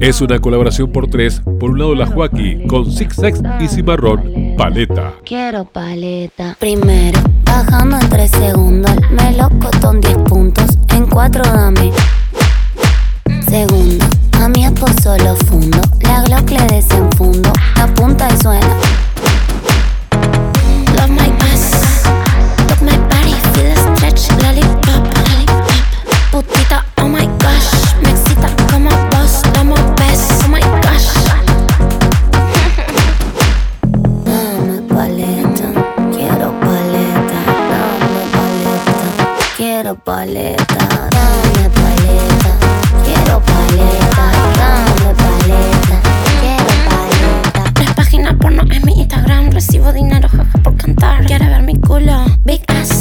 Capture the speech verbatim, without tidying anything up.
Es una colaboración por tres. Por un lado la Joaquí con Six Sex y Cimarrón, Paleta. Quiero paleta. Primero, bajando en tres segundos. Me lo costó diez puntos. En cuatro dame. Segundo, a mi esposo lo fundo. La Glock le desenfundo. Apunta y suena. Love my ass. Love my body. Feel the stretch. Lollipop. Lollipop. Putita, oh my gosh. Me excita como vos. Dame un beso. Oh my gosh. Dame paleta. Quiero paleta. Dame paleta. Quiero paleta. Dame paleta. Quiero paleta. Dame paleta. Quiero paleta. Tres páginas porno en mi Instagram. Recibo dinero, jaja, por cantar. Quiere ver mi culo. Big ass.